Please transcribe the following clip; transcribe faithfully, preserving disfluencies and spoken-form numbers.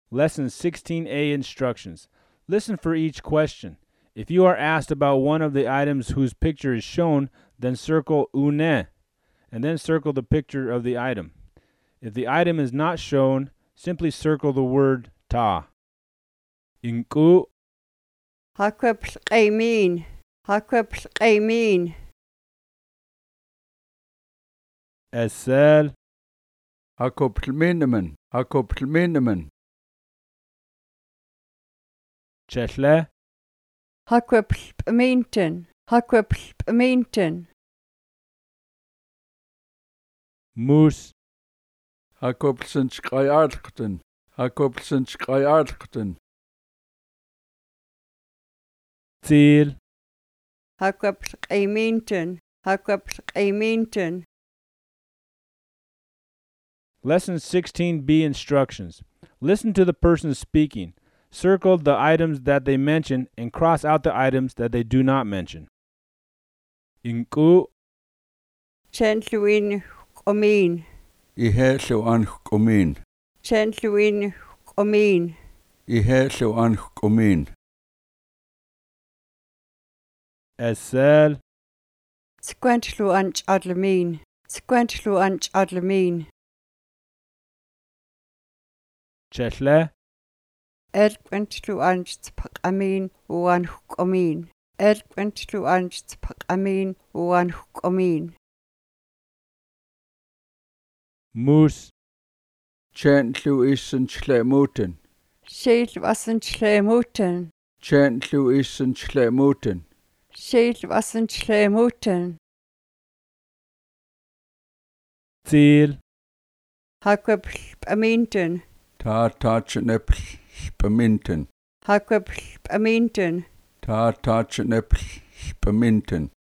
Lesson sixteen A instructions. Listen for each question. If you are asked about one of the items whose picture is shown, then circle une, and then circle the picture of the item. If the item is not shown, simply circle the word ta. Inku, Hakwepsqaymin, hakwepsqaymin, esel, Hakoplminemen, hakoplminemen. cheshle, hakwepsqminten, hakwepsqminten, mus, Hakoplsenskayartkten, hakoplsenskayartkten. til, hakwepsqayminten, hakwepsqayminten. Lesson sixteen B instructions. Listen to the person speaking. Circle the items that they mention and cross out the items that they do not mention. Inku, Chentluin qomin, Ihelu anhkumin, chentluin qomin, ihelu anhkumin. esel, squentlu anch adlamin, squentlu anch adlamin, cheshle, erquentlu anch tpaqamin uan qomin, erquentlu anch tpaqamin uan qomin, mus, Chantlu isen chlemuten, sheil wasan chlemuten, chantlu isen chlemuten. sheil wasan chlemuten, til, hakwepsqminten, Ta tachenepl spaminten, hakwepsqminten, ta tachenepl spaminten.